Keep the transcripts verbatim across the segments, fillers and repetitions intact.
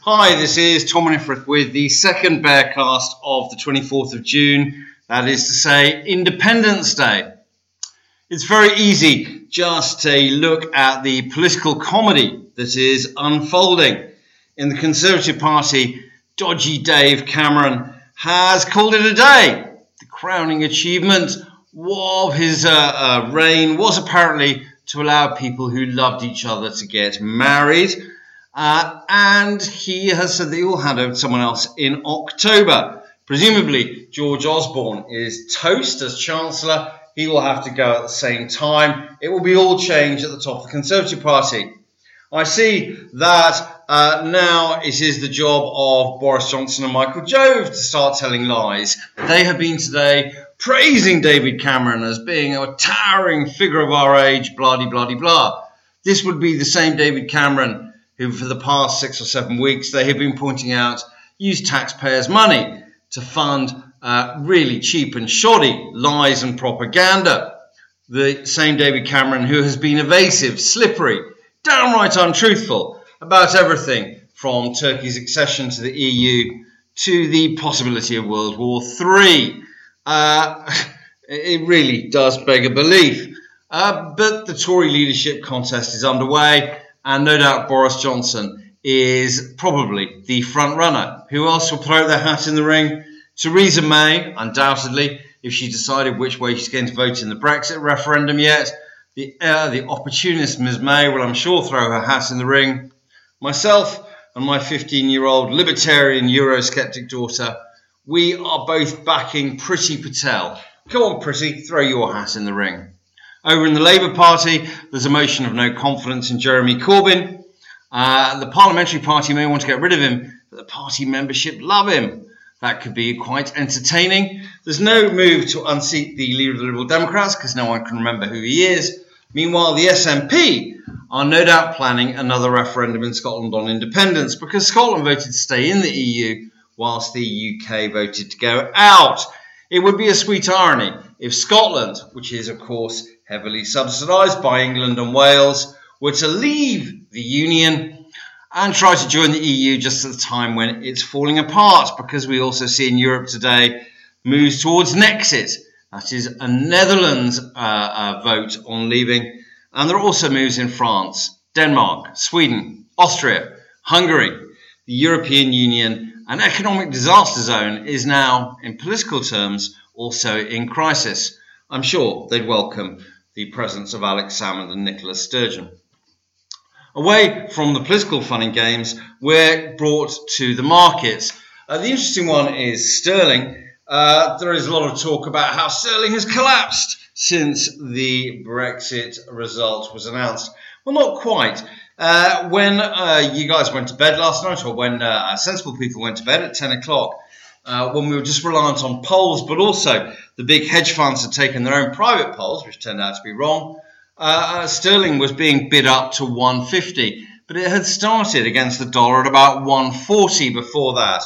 Hi, this is Tom Winifred with the second Bearcast of the twenty-fourth of June, that is to say Independence Day. It's very easy just to look at the political comedy that is unfolding. In the Conservative Party, dodgy Dave Cameron has called it a day. The crowning achievement of his uh, uh, reign was apparently to allow people who loved each other to get married. Uh, and he has said that he will hand over to someone else in October. Presumably, George Osborne is toast as Chancellor. He will have to go at the same time. It will be all change at the top of the Conservative Party. I see that uh, now it is the job of Boris Johnson and Michael Gove to start telling lies. They have been today praising David Cameron as being a towering figure of our age, blah-de-blah-de-blah. This would be the same David Cameron who for the past six or seven weeks they have been pointing out used taxpayers' money to fund uh, really cheap and shoddy lies and propaganda. The same David Cameron who has been evasive, slippery, downright untruthful about everything from Turkey's accession to the E U to the possibility of World War Three. Uh, it really does beg a belief. Uh, but the Tory leadership contest is underway. And no doubt Boris Johnson is probably the front runner. Who else will throw their hat in the ring? Theresa May, undoubtedly, if she decided which way she's going to vote in the Brexit referendum yet. The, uh, the opportunist Miz May will, I'm sure, throw her hat in the ring. Myself and my fifteen-year-old libertarian Eurosceptic daughter, we are both backing Priti Patel. Come on, Priti, throw your hat in the ring. Over in the Labour Party, there's a motion of no confidence in Jeremy Corbyn. Uh, the Parliamentary Party may want to get rid of him, but the party membership love him. That could be quite entertaining. There's no move to unseat the leader of the Liberal Democrats because no one can remember who he is. Meanwhile, the S N P are no doubt planning another referendum in Scotland on independence because Scotland voted to stay in the E U whilst the U K voted to go out. It would be a sweet irony if Scotland, which is, of course, heavily subsidised by England and Wales, were to leave the Union and try to join the E U just at the time when it's falling apart, because we also see in Europe today moves towards Nexit. That is a Netherlands uh, uh, vote on leaving. And there are also moves in France, Denmark, Sweden, Austria, Hungary. The European Union, an economic disaster zone, is now, in political terms, also in crisis. I'm sure they'd welcome the presence of Alex Salmond and Nicola Sturgeon. Away from the political fun and games, we're brought to the markets. Uh, the interesting one is sterling. Uh, there is a lot of talk about how sterling has collapsed since the Brexit result was announced. Well, not quite. Uh, when uh, you guys went to bed last night, or when uh, sensible people went to bed at ten o'clock, uh, when we were just reliant on polls, but also the big hedge funds had taken their own private polls, which turned out to be wrong, uh, sterling was being bid up to one fifty, but it had started against the dollar at about one forty before that.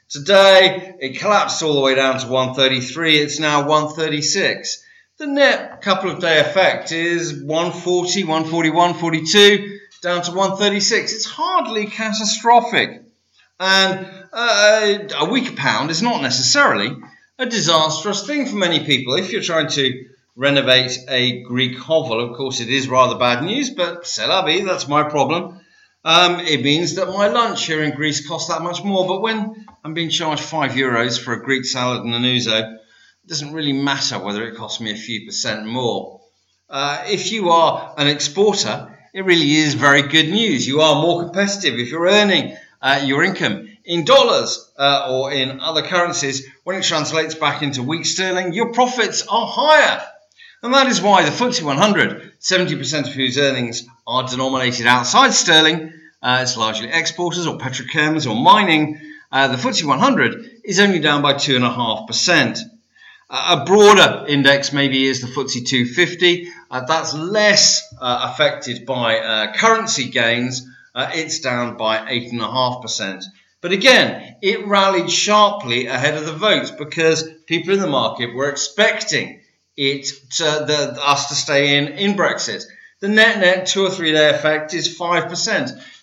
Today, it collapsed all the way down to one thirty-three. It's now one thirty-six. The net couple of day effect is one forty, one forty-one, forty-two, down to one thirty-six. It's hardly catastrophic. And uh, a weak pound is not necessarily a disastrous thing for many people. If you're trying to renovate a Greek hovel, of course it is rather bad news, but c'est la vie, that's my problem. Um, it means that my lunch here in Greece costs that much more. But when I'm being charged five euros for a Greek salad and an ouzo, it doesn't really matter whether it costs me a few percent more. Uh, if you are an exporter, it really is very good news. You are more competitive if you're earning uh, your income in dollars uh, or in other currencies. When it translates back into weak sterling, your profits are higher. And that is why the F T S E one hundred, seventy percent of whose earnings are denominated outside sterling, uh, it's largely exporters or petrochems or mining, uh, the F T S E one hundred is only down by two point five percent. Uh, a broader index maybe is the F T S E two fifty. Uh, that's less uh, affected by uh, currency gains. Uh, it's down by eight point five percent. But again, it rallied sharply ahead of the vote because people in the market were expecting it to, the, us to stay in in Brexit. The net net two or three day effect is five percent.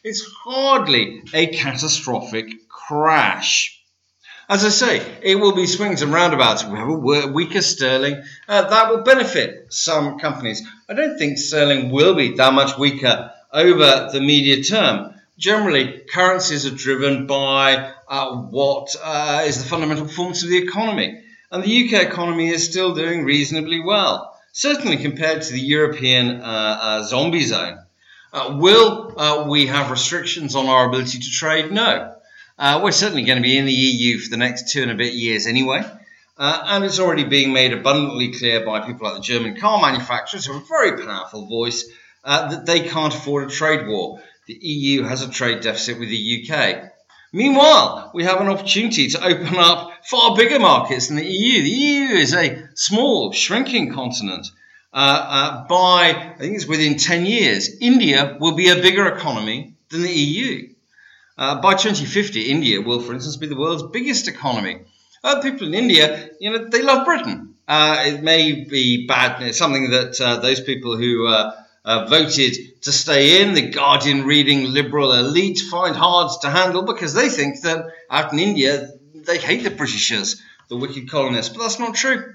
it's hardly a catastrophic crash. As I say, it will be swings and roundabouts. We have a weaker sterling. Uh, that will benefit some companies. I don't think sterling will be that much weaker over the medium term. Generally, currencies are driven by uh, what uh, is the fundamental performance of the economy. And the U K economy is still doing reasonably well, certainly compared to the European uh, uh, zombie zone. Uh, will uh, we have restrictions on our ability to trade? No. Uh, we're certainly going to be in the E U for the next two and a bit years anyway. Uh, and it's already being made abundantly clear by people like the German car manufacturers, who have a very powerful voice, uh, that they can't afford a trade war. The E U has a trade deficit with the U K. Meanwhile, we have an opportunity to open up far bigger markets than the E U. The E U is a small, shrinking continent. Uh, uh, by, I think it's within ten years, India will be a bigger economy than the E U. Uh, by twenty fifty, India will, for instance, be the world's biggest economy. Uh, people in India, you know, they love Britain. Uh, it may be bad, it's something that uh, those people who uh, uh, voted to stay in, the Guardian-reading liberal elite, find hard to handle because they think that out in India, they hate the Britishers, the wicked colonists. But that's not true.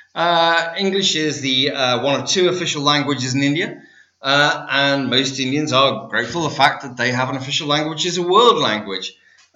Uh, English is the uh, one of two official languages in India. Uh, and most Indians are grateful for the fact that they have an official language which is a world language.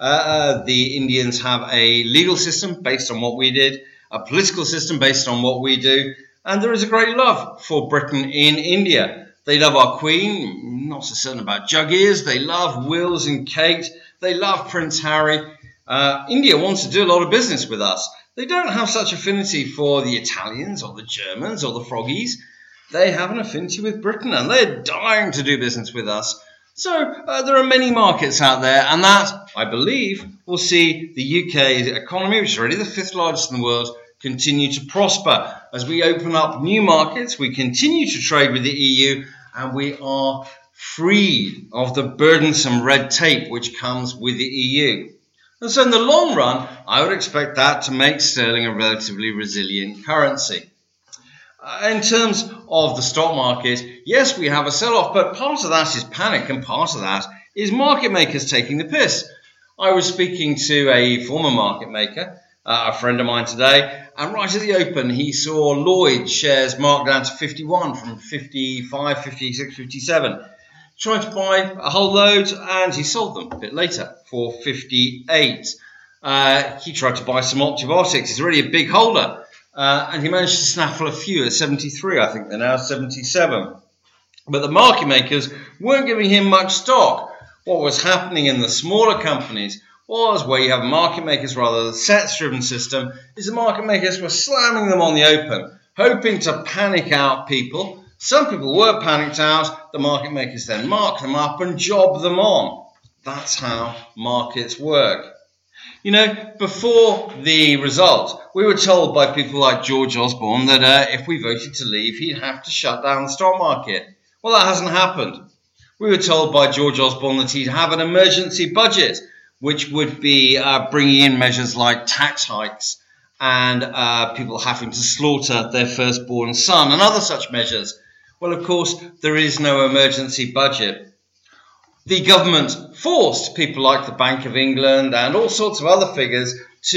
Uh, the Indians have a legal system based on what we did, a political system based on what we do, and there is a great love for Britain in India. They love our Queen, not so certain about Jug ears. They love Wills and Kate. They love Prince Harry. Uh, India wants to do a lot of business with us. They don't have such affinity for the Italians or the Germans or the Froggies. They have an affinity with Britain, and they're dying to do business with us. So uh, there are many markets out there, and that, I believe, will see the U K economy, which is already the fifth largest in the world, continue to prosper. As we open up new markets, we continue to trade with the E U, and we are freed of the burdensome red tape which comes with the E U. And so in the long run, I would expect that to make sterling a relatively resilient currency. Uh, in terms of the stock market, yes, we have a sell-off, but part of that is panic and part of that is market makers taking the piss. I was speaking to a former market maker, uh, a friend of mine today, and right at the open he saw Lloyd shares marked down to fifty-one from fifty-five, fifty-six, fifty-seven. Trying to buy a whole load, and he sold them a bit later for fifty-eight. Uh, he tried to buy some Optivotics. He's already a big holder. Uh, and he managed to snaffle a few at seventy-three, I think they're now seventy-seven. But the market makers weren't giving him much stock. What was happening in the smaller companies was where you have market makers rather than sets-driven system, is the market makers were slamming them on the open, hoping to panic out people. Some people were panicked out. The market makers then mark them up and job them on. That's how markets work. You know, before the result, we were told by people like George Osborne that uh, if we voted to leave, he'd have to shut down the stock market. Well, that hasn't happened. We were told by George Osborne that he'd have an emergency budget, which would be uh, bringing in measures like tax hikes and uh, people having to slaughter their firstborn son and other such measures. Well, of course, there is no emergency budget. The government forced people like the Bank of England and all sorts of other figures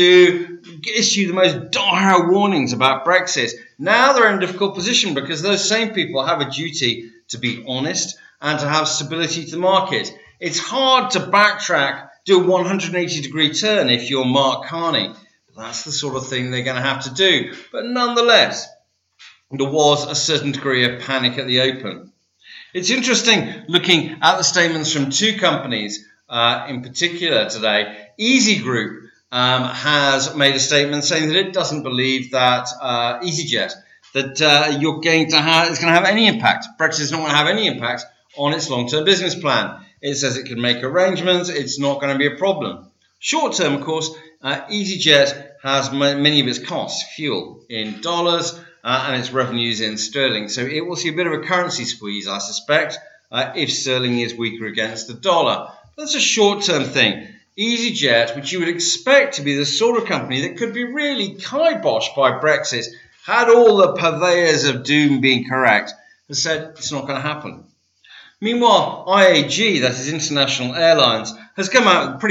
to issue the most dire warnings about Brexit. Now they're in a difficult position because those same people have a duty to be honest and to have stability to the market. It's hard to backtrack, do a one hundred eighty degree turn if you're Mark Carney. That's the sort of thing they're going to have to do. But nonetheless, there was a certain degree of panic at the open. It's interesting looking at the statements from two companies uh, in particular today. Easy Group um, has made a statement saying that it doesn't believe that uh, EasyJet, that uh, you're going to have, it's going to have any impact. Brexit is not going to have any impact on its long-term business plan. It says it can make arrangements. It's not going to be a problem. Short-term, of course, uh, EasyJet has many of its costs, fuel, in dollars, Uh, and its revenues in sterling. So it will see a bit of a currency squeeze, I suspect, uh, if sterling is weaker against the dollar. That's a short-term thing. EasyJet, which you would expect to be the sort of company that could be really kiboshed by Brexit, had all the purveyors of doom been correct, has said it's not going to happen. Meanwhile, I A G, that is International Airlines, has come out with a